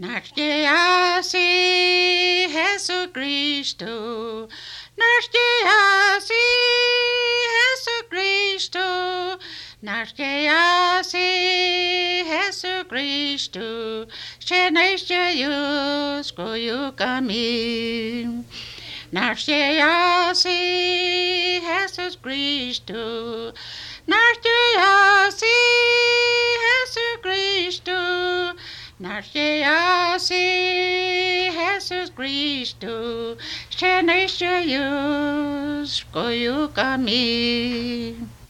Naștease Jesu Cristo, naștease Jesu Cristo, naștease Jesu Cristo, ce nașteaios cu camin. Naștease Jesu Cristo, naștease Jesu Cristo, naștease Jesu Cristo, ce nașteaios cu camin.